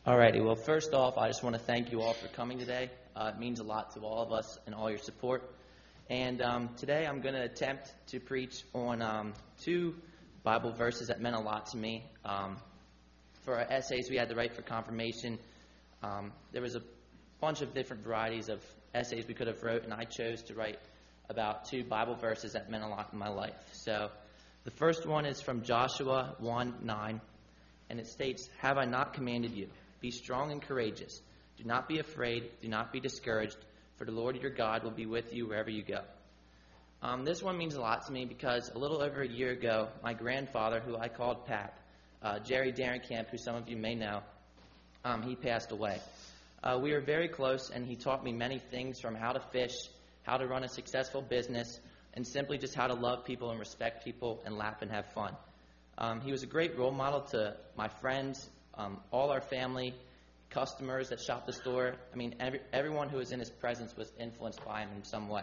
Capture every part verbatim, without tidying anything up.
Alrighty, well, first off, I just want to thank you all for coming today. Uh, it means a lot to all of us and all your support. And um, today I'm going to attempt to preach on um, two Bible verses that meant a lot to me. Um, for our essays we had to write for confirmation, um, there was a bunch of different varieties of essays we could have wrote, and I chose to write about two Bible verses that meant a lot in my life. So the first one is from Joshua one nine, and it states, "Have I not commanded you? Be strong and courageous. Do not be afraid. Do not be discouraged, for the Lord your God will be with you wherever you go." Um, this one means a lot to me because a little over a year ago, my grandfather, who I called Pap, uh, Jerry Darenkamp, who some of you may know, um, he passed away. Uh, we were very close, and he taught me many things, from how to fish, how to run a successful business, and simply just how to love people and respect people and laugh and have fun. Um, he was a great role model to my friends, Um, all our family, customers that shop the store. I mean, every, everyone who was in his presence was influenced by him in some way.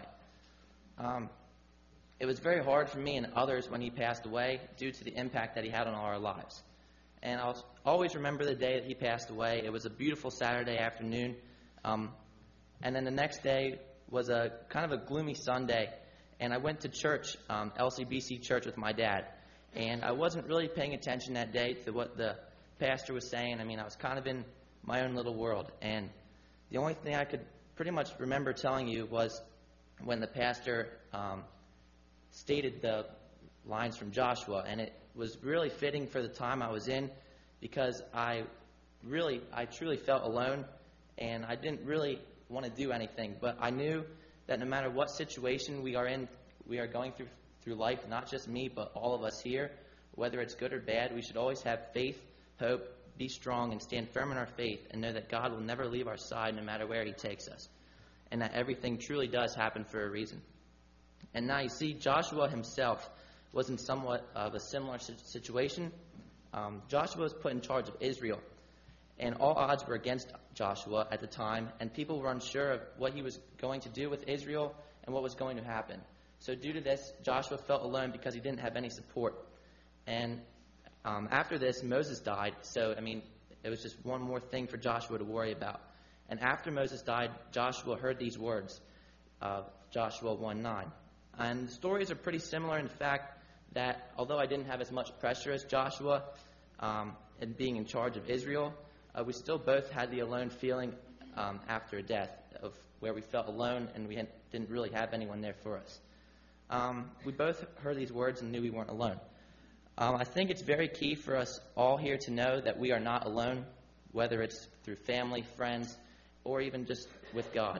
Um, it was very hard for me and others when he passed away due to the impact that he had on all our lives. And I'll always remember the day that he passed away. It was a beautiful Saturday afternoon. Um, and then the next day was a kind of a gloomy Sunday. And I went to church, um, L C B C church, with my dad. And I wasn't really paying attention that day to what the pastor was saying. I mean, I was kind of in my own little world, and the only thing I could pretty much remember telling you was when the pastor um, stated the lines from Joshua, and it was really fitting for the time I was in, because I really, I truly felt alone, and I didn't really want to do anything, but I knew that no matter what situation we are in, we are going through through life, not just me, but all of us here, whether it's good or bad, we should always have faith, hope, be strong, and stand firm in our faith, and know that God will never leave our side no matter where he takes us, and that everything truly does happen for a reason. And now you see, Joshua himself was in somewhat of a similar situation. Um, Joshua was put in charge of Israel, and all odds were against Joshua at the time, and people were unsure of what he was going to do with Israel and what was going to happen. So due to this, Joshua felt alone because he didn't have any support. And Um, after this, Moses died, so, I mean, it was just one more thing for Joshua to worry about. And after Moses died, Joshua heard these words of Joshua one nine. And the stories are pretty similar in the fact that although I didn't have as much pressure as Joshua um, in being in charge of Israel, uh, we still both had the alone feeling um, after a death, of where we felt alone and we had, didn't really have anyone there for us. Um, we both heard these words and knew we weren't alone. Um, I think it's very key for us all here to know that we are not alone, whether it's through family, friends, or even just with God.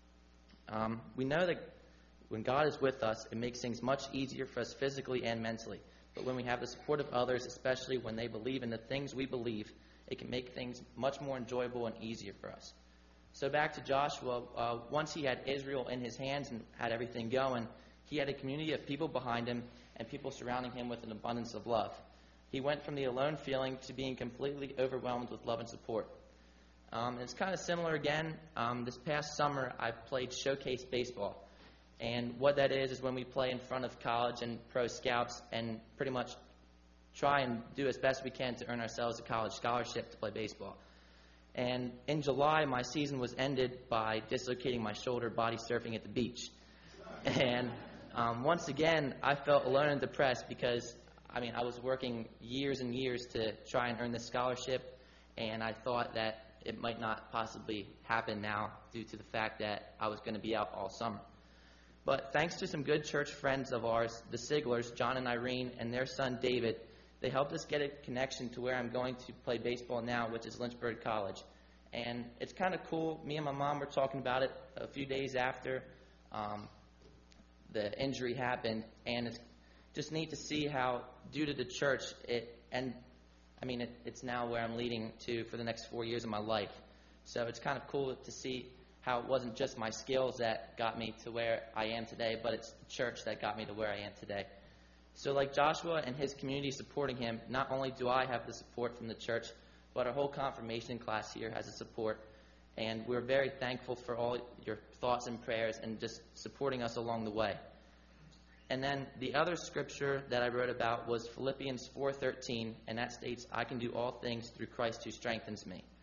Um, we know that when God is with us, it makes things much easier for us physically and mentally. But when we have the support of others, especially when they believe in the things we believe, it can make things much more enjoyable and easier for us. So back to Joshua, uh, once he had Israel in his hands and had everything going, he had a community of people behind him and people surrounding him with an abundance of love. He went from the alone feeling to being completely overwhelmed with love and support. Um, it's kind of similar again. Um, this past summer, I played showcase baseball. And what that is is when we play in front of college and pro scouts and pretty much try and do as best we can to earn ourselves a college scholarship to play baseball. And in July, my season was ended by dislocating my shoulder body surfing at the beach. And Um, once again, I felt alone and depressed because, I mean, I was working years and years to try and earn this scholarship, and I thought that it might not possibly happen now due to the fact that I was going to be out all summer. But thanks to some good church friends of ours, the Siglers, John and Irene, and their son David, they helped us get a connection to where I'm going to play baseball now, which is Lynchburg College. And it's kind of cool. Me and my mom were talking about it a few days after Um, the injury happened, and it's just neat to see how, due to the church, it and I mean, it, it's now where I'm leading to for the next four years of my life. So it's kind of cool to see how it wasn't just my skills that got me to where I am today, but it's the church that got me to where I am today. So like Joshua and his community supporting him, not only do I have the support from the church, but our whole confirmation class here has the support. And we're very thankful for all your thoughts and prayers and just supporting us along the way. And then the other scripture that I wrote about was Philippians four thirteen, and that states, "I can do all things through Christ who strengthens me."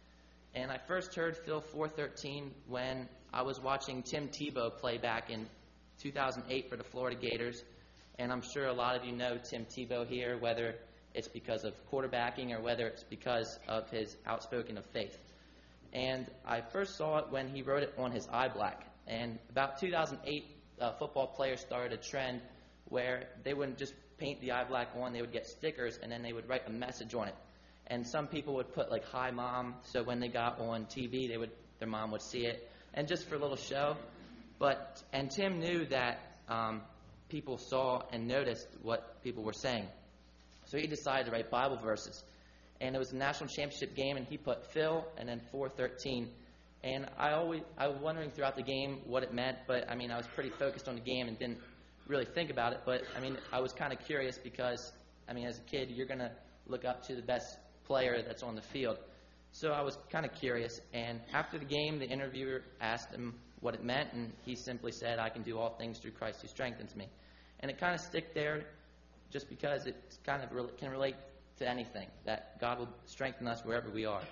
And I first heard Phil four thirteen when I was watching Tim Tebow play back in two thousand eight for the Florida Gators. And I'm sure a lot of you know Tim Tebow here, whether it's because of quarterbacking or whether it's because of his outspoken of faith. And I first saw it when he wrote it on his eye black. And about two thousand eight, uh, football players started a trend where they wouldn't just paint the eye black on, they would get stickers and then they would write a message on it. And some people would put like, "Hi Mom," so when they got on T V, they would their mom would see it, and just for a little show. But and Tim knew that um, people saw and noticed what people were saying. So he decided to write Bible verses. And it was a national championship game, and he put Phil and then four thirteen. And I always I was wondering throughout the game what it meant, but I mean I was pretty focused on the game and didn't really think about it. But I mean I was kind of curious because I mean as a kid you're gonna look up to the best player that's on the field. So I was kind of curious. And after the game, the interviewer asked him what it meant, and he simply said, "I can do all things through Christ who strengthens me." And it kind of stick there just because it kind of re- can relate to anything, that God will strengthen us wherever we are.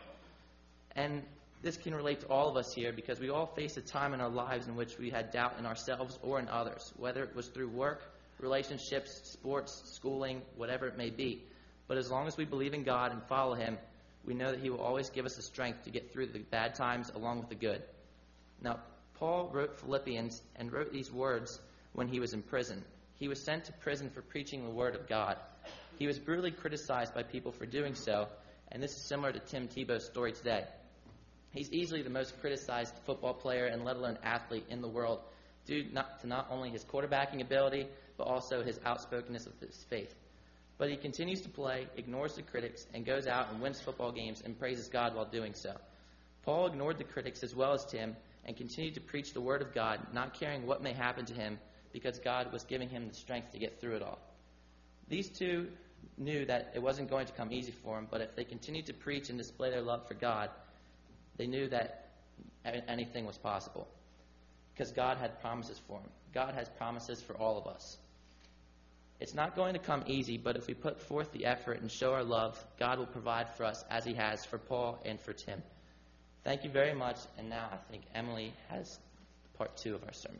And this can relate to all of us here because we all face a time in our lives in which we had doubt in ourselves or in others, whether it was through work, relationships, sports, schooling, whatever it may be. But as long as we believe in God and follow Him, we know that He will always give us the strength to get through the bad times along with the good. Now, Paul wrote Philippians and wrote these words when he was in prison. He was sent to prison for preaching the Word of God. He was brutally criticized by people for doing so, and this is similar to Tim Tebow's story today. He's easily the most criticized football player and let alone athlete in the world due not, to not only his quarterbacking ability, but also his outspokenness of his faith. But he continues to play, ignores the critics, and goes out and wins football games and praises God while doing so. Paul ignored the critics as well as Tim and continued to preach the Word of God, not caring what may happen to him because God was giving him the strength to get through it all. These two knew that it wasn't going to come easy for them, but if they continued to preach and display their love for God, they knew that anything was possible because God had promises for them. God has promises for all of us. It's not going to come easy, but if we put forth the effort and show our love, God will provide for us as He has for Paul and for Tim. Thank you very much, and now I think Emily has part two of our sermon.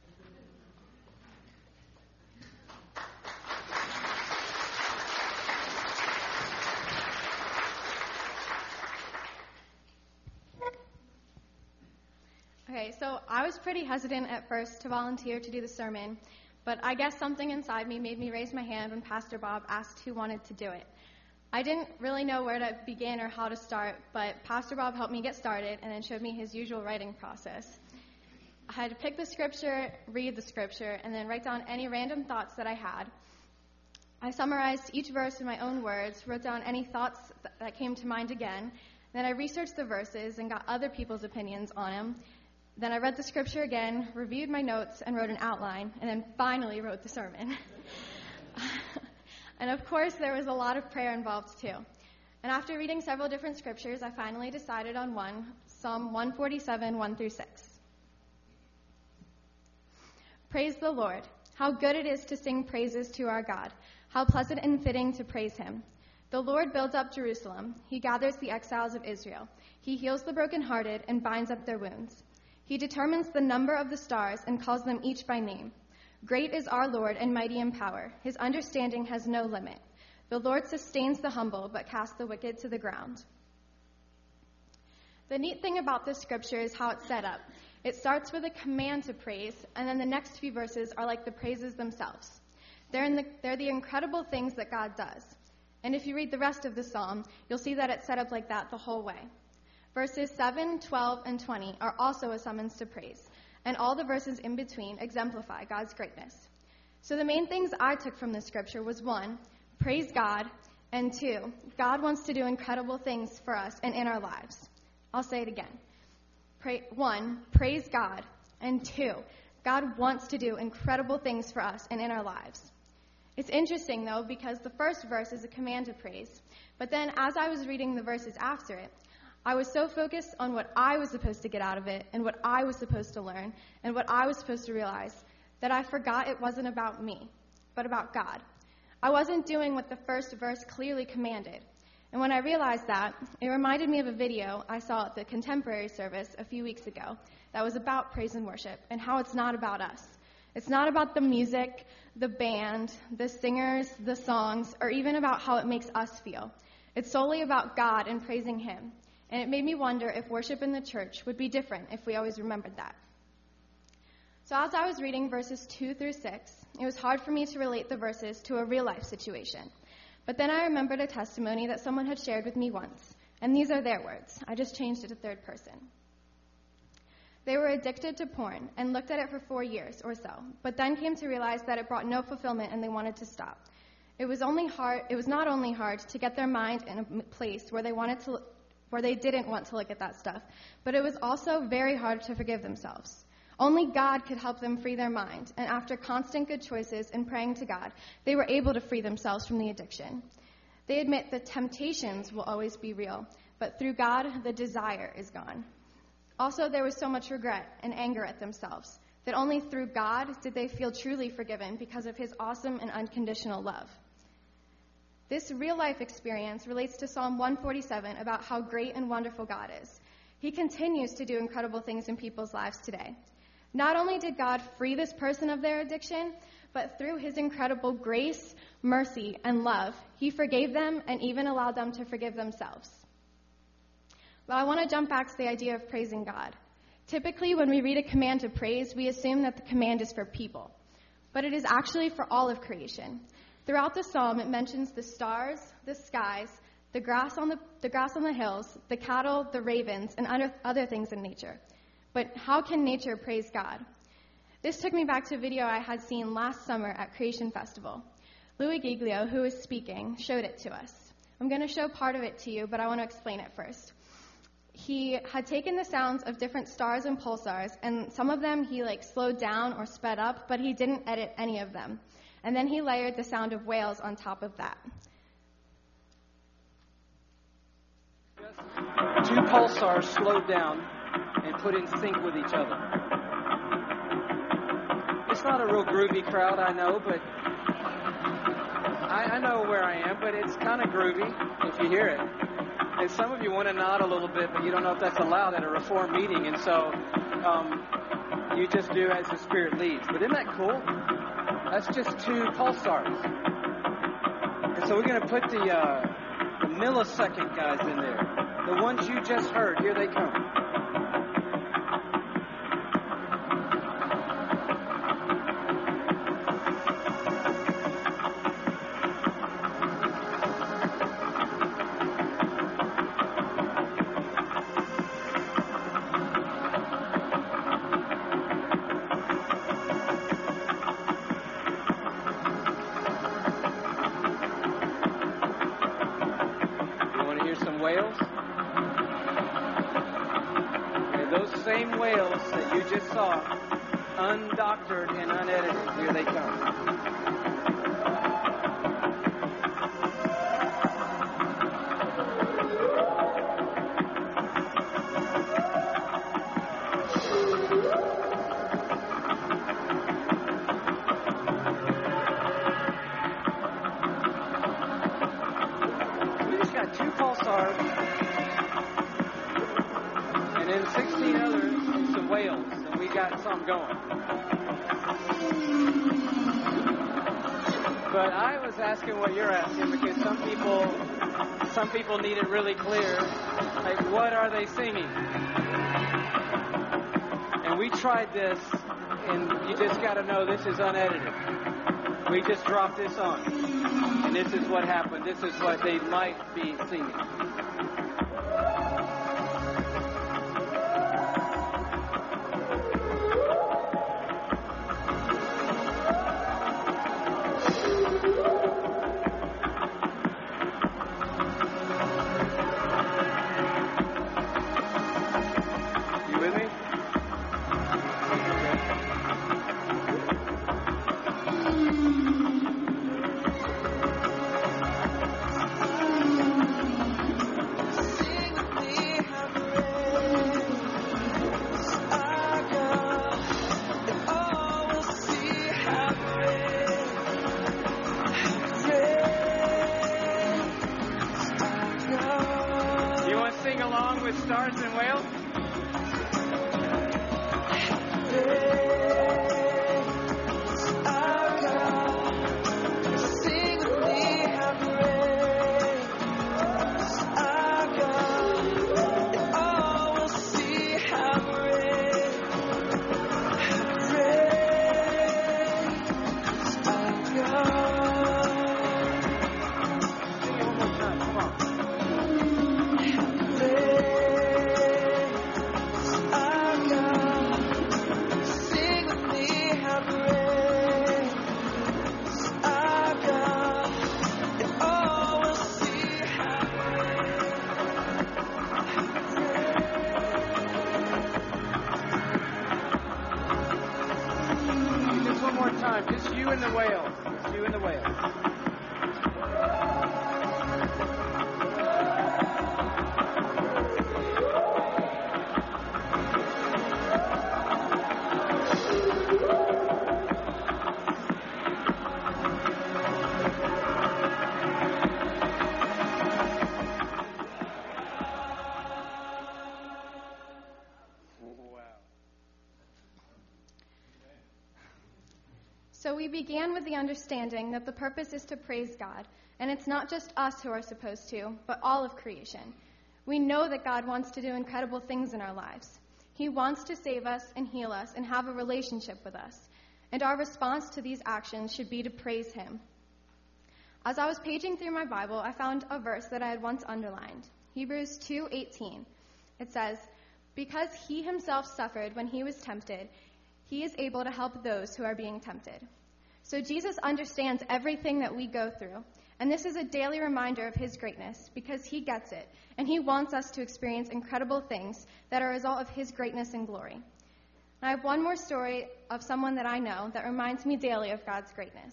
Okay, so I was pretty hesitant at first to volunteer to do the sermon, but I guess something inside me made me raise my hand when Pastor Bob asked who wanted to do it. I didn't really know where to begin or how to start, but Pastor Bob helped me get started and then showed me his usual writing process. I had to pick the scripture, read the scripture, and then write down any random thoughts that I had. I summarized each verse in my own words, wrote down any thoughts th- that came to mind again. Then I researched the verses and got other people's opinions on them. Then I read the scripture again, reviewed my notes, and wrote an outline, and then finally wrote the sermon. And of course, there was a lot of prayer involved too. And after reading several different scriptures, I finally decided on one, Psalm one forty-seven, one through six. Praise the Lord. How good it is to sing praises to our God. How pleasant and fitting to praise Him. The Lord builds up Jerusalem. He gathers the exiles of Israel. He heals the brokenhearted and binds up their wounds. He determines the number of the stars and calls them each by name. Great is our Lord and mighty in power. His understanding has no limit. The Lord sustains the humble, but casts the wicked to the ground. The neat thing about this scripture is how it's set up. It starts with a command to praise, and then the next few verses are like the praises themselves. They're, in the, they're the incredible things that God does. And if you read the rest of the psalm, you'll see that it's set up like that the whole way. Verses seven, twelve, and twenty are also a summons to praise, and all the verses in between exemplify God's greatness. So the main things I took from this scripture was one, praise God, and two, God wants to do incredible things for us and in our lives. I'll say it again. Pray, one, praise God, and two, God wants to do incredible things for us and in our lives. It's interesting, though, because the first verse is a command to praise, but then as I was reading the verses after it, I was so focused on what I was supposed to get out of it and what I was supposed to learn and what I was supposed to realize that I forgot it wasn't about me, but about God. I wasn't doing what the first verse clearly commanded. And when I realized that, it reminded me of a video I saw at the Contemporary service a few weeks ago that was about praise and worship and how it's not about us. It's not about the music, the band, the singers, the songs, or even about how it makes us feel. It's solely about God and praising Him. And it made me wonder if worship in the church would be different if we always remembered that. So as I was reading verses two through six, it was hard for me to relate the verses to a real-life situation. But then I remembered a testimony that someone had shared with me once, and these are their words. I just changed it to third person. They were addicted to porn and looked at it for four years or so, but then came to realize that it brought no fulfillment and they wanted to stop. It was only hard. It was not only hard to get their mind in a place where they wanted to, where they didn't want to look at that stuff, but it was also very hard to forgive themselves. Only God could help them free their mind, and after constant good choices and praying to God, they were able to free themselves from the addiction. They admit the temptations will always be real, but through God, the desire is gone. Also, there was so much regret and anger at themselves that only through God did they feel truly forgiven because of His awesome and unconditional love. This real-life experience relates to Psalm one forty-seven about how great and wonderful God is. He continues to do incredible things in people's lives today. Not only did God free this person of their addiction, but through His incredible grace, mercy, and love, He forgave them and even allowed them to forgive themselves. Well, I want to jump back to the idea of praising God. Typically, when we read a command to praise, we assume that the command is for people, but it is actually for all of creation. Throughout the psalm, it mentions the stars, the skies, the grass on the, the grass on the hills, the cattle, the ravens, and other, other things in nature. But how can nature praise God? This took me back to a video I had seen last summer at Creation Festival. Louis Giglio, who was speaking, showed it to us. I'm going to show part of it to you, but I want to explain it first. He had taken the sounds of different stars and pulsars, and some of them he like slowed down or sped up, but he didn't edit any of them. And then he layered the sound of whales on top of that. Two pulsars slowed down and put in sync with each other. It's not a real groovy crowd, I know, but I, I know where I am, but it's kind of groovy if you hear it. And some of you want to nod a little bit, but you don't know if that's allowed at a Reform meeting, and so um, you just do as the Spirit leads. But isn't that cool? That's just two pulsars. And so we're going to put the, uh, the millisecond guys in there. The ones you just heard, here they come. Same whales that you just saw, undoctored and unedited. Here they come. We just got two pulsars and then sixteen others. Whales, and we got some going. But I was asking what you're asking because some people, some people need it really clear. Like, what are they singing? And we tried this, and you just got to know this is unedited. We just dropped this on, and this is what happened. This is what they might be singing. starts in Wales? Just you and the whale. Just you and the whale. So we began with the understanding that the purpose is to praise God, and it's not just us who are supposed to, but all of creation. We know that God wants to do incredible things in our lives. He wants to save us and heal us and have a relationship with us, and our response to these actions should be to praise him. As I was paging through my Bible, I found a verse that I had once underlined, Hebrews two eighteen. It says, "Because he himself suffered when he was tempted, he is able to help those who are being tempted." So Jesus understands everything that we go through, and this is a daily reminder of his greatness because he gets it, and he wants us to experience incredible things that are a result of his greatness and glory. I have one more story of someone that I know that reminds me daily of God's greatness.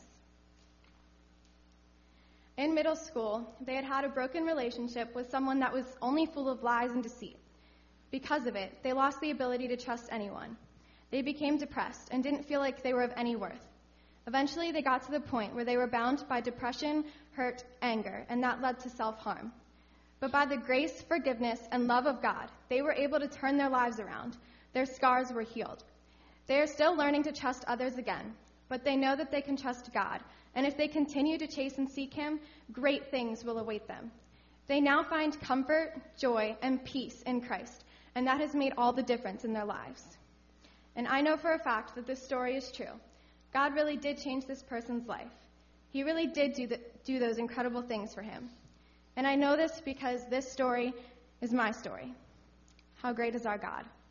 In middle school, they had had a broken relationship with someone that was only full of lies and deceit. Because of it, they lost the ability to trust anyone. They became depressed and didn't feel like they were of any worth. Eventually, they got to the point where they were bound by depression, hurt, anger, and that led to self-harm. But by the grace, forgiveness, and love of God, they were able to turn their lives around. Their scars were healed. They are still learning to trust others again, but they know that they can trust God, and if they continue to chase and seek him, great things will await them. They now find comfort, joy, and peace in Christ, and that has made all the difference in their lives. And I know for a fact that this story is true. God really did change this person's life. He really did do, the, do those incredible things for him. And I know this because this story is my story. How great is our God?